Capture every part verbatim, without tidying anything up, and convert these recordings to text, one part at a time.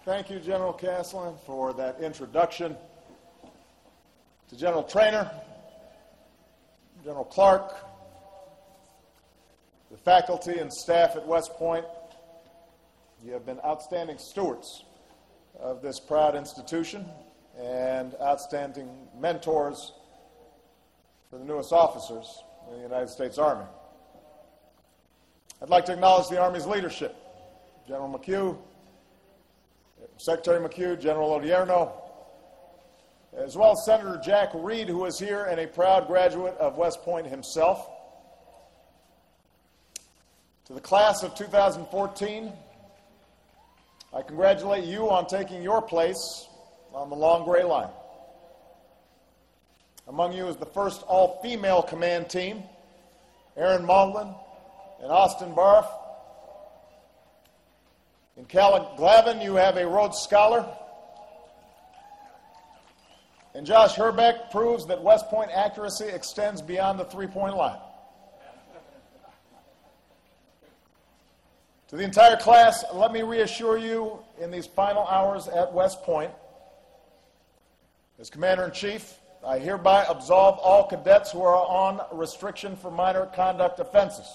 Thank you, General Caslen, for that introduction. To General Traynor, General Clark, the faculty and staff at West Point, you have been outstanding stewards of this proud institution and outstanding mentors for the newest officers in the United States Army. I'd like to acknowledge the Army's leadership, General McHugh, Secretary McHugh, General Odierno, as well as Senator Jack Reed, who is here and a proud graduate of West Point himself. To the class of two thousand fourteen, I congratulate you on taking your place on the long gray line. Among you is the first all-female command team, Erin Maudlin and Austin Barth. In Cal Glavin, you have a Rhodes Scholar. And Josh Herbeck proves that West Point accuracy extends beyond the three-point line. To the entire class, let me reassure you in these final hours at West Point, as Commander-in-Chief, I hereby absolve all cadets who are on restriction for minor conduct offenses.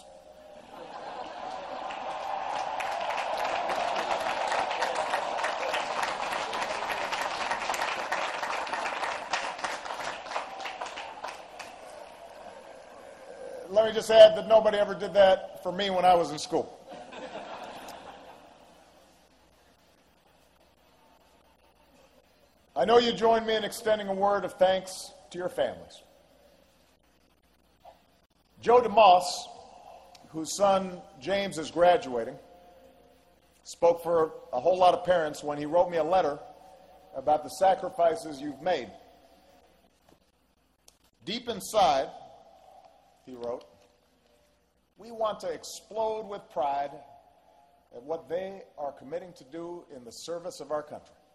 Let me just add that nobody ever did that for me when I was in school. I know you join me in extending a word of thanks to your families. Joe DeMoss, whose son James is graduating, spoke for a whole lot of parents when he wrote me a letter about the sacrifices you've made. Deep inside, he wrote, we want to explode with pride at what they are committing to do in the service of our country.